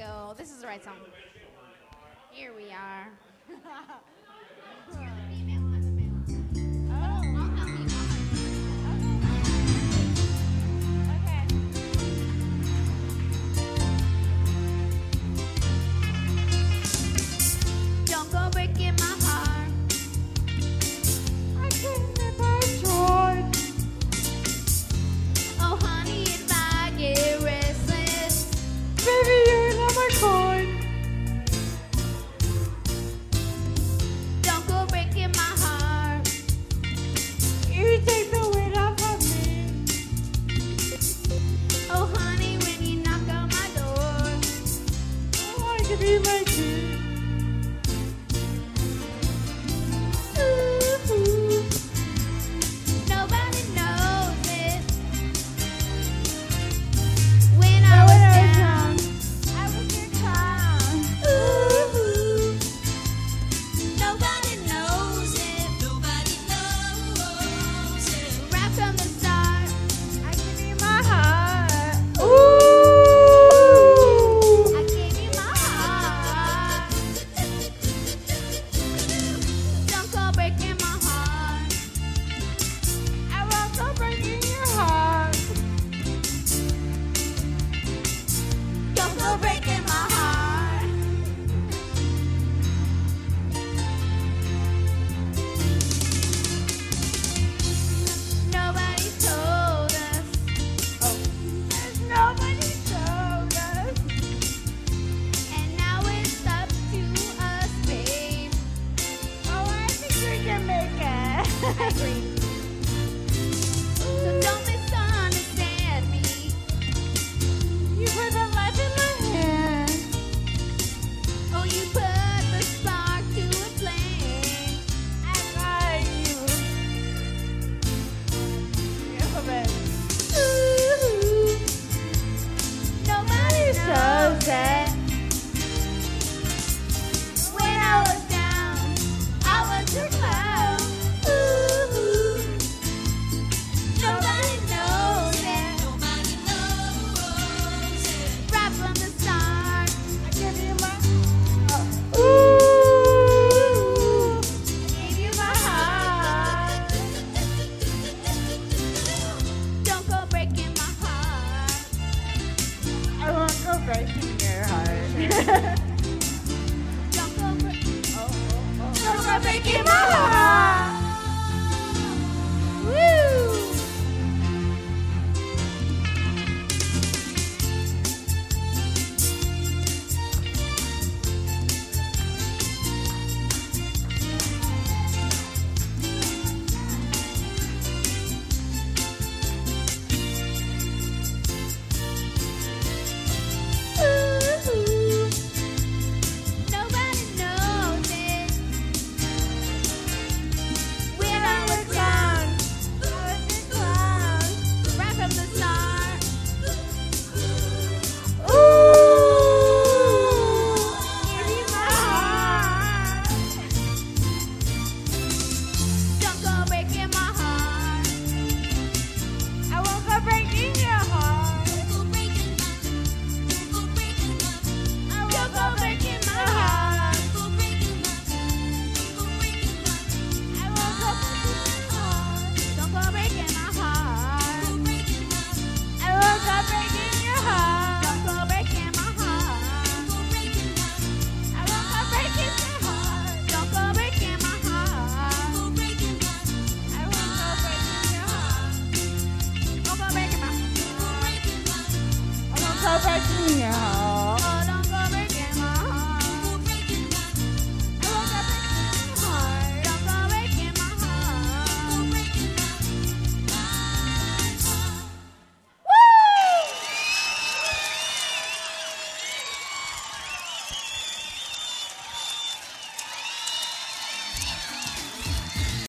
go. This is the right song. Here we are. Don't go breaking my heart. I couldn't if I tried. Oh, honey, if I get restless, baby, you're not my kind. Don't go breaking my heart. You take the weight off of me. Oh, honey, when you knock on my door, I want to be my key. Nobody knows it. When I was down, I was your clown. Ooh, nobody knows it. Nobody knows it. Right from the start, I gave you my heart. Ooh, I gave you my heart. Don't go breaking my heart. I won't go breaking your heart. Don't go breaking my heart. Nobody told us. Oh, nobody told us. And now it's up to us, babe. Oh, I think we can make it. I agree. So don't misunderstand me. You put the life in my hand. Oh, you put the spark to a flame. I like you. Yeah, baby. Ooh, nobody knows it. When I was down, I was your clown. Ooh, nobody knows it. Nobody knows it. Right from the start, I gave you my ooh, I gave you my heart. Don't go breaking my heart. I won't go breaking your heart. Don't go breaking my